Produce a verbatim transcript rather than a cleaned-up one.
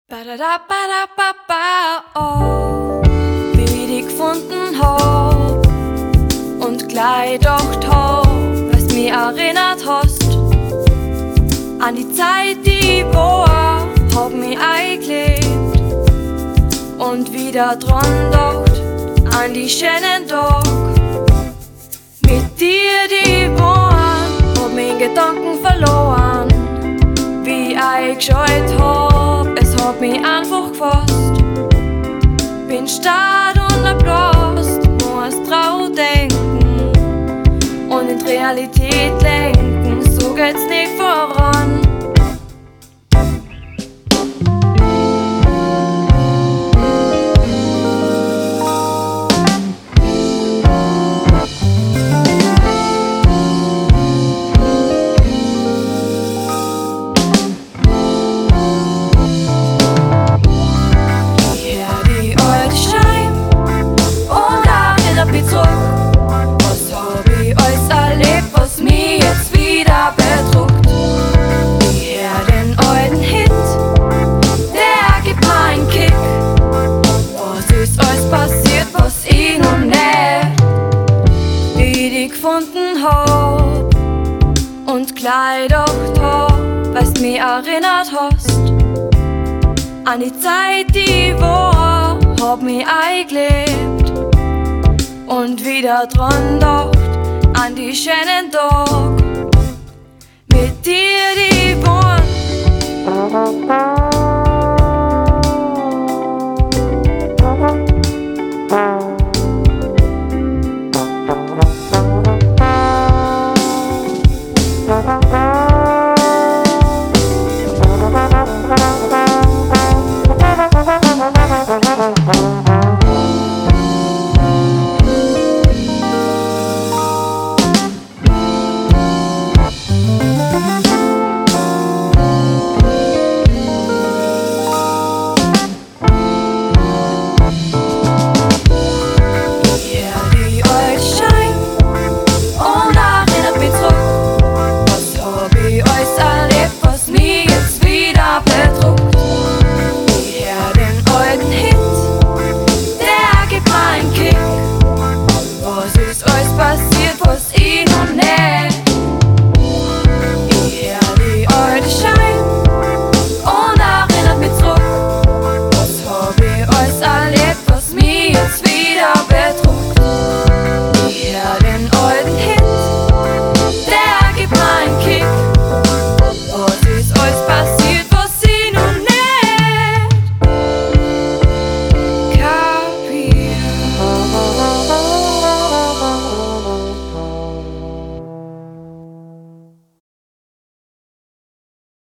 Ba-da-da-ba-da-ba-ba, oh, wie ich dich gefunden hab und gleich gedacht hab, was mich erinnert hast an die Zeit, die war, hab mich eingelebt und wieder dran gedacht an die schönen Tag mit dir, die waren, hab mich in Gedanken verloren, wie ich geschaut hab. Es hat mich einfach gefasst. Bin starr und erblasst, muss drauf denken und in die Realität lenken, so geht's nicht voran. Was hab ich alles erlebt, was mich jetzt wieder bedruckt? Ich hör den alten Hit, der gibt mir einen Kick. Was ist alles passiert, was ich noch nicht, wie ich dich gefunden hab und gleich gedacht hab, was mich erinnert hast an die Zeit, die war, hab mich eingelebt und wieder dran gedacht an die schönen Tag mit dir, die waren.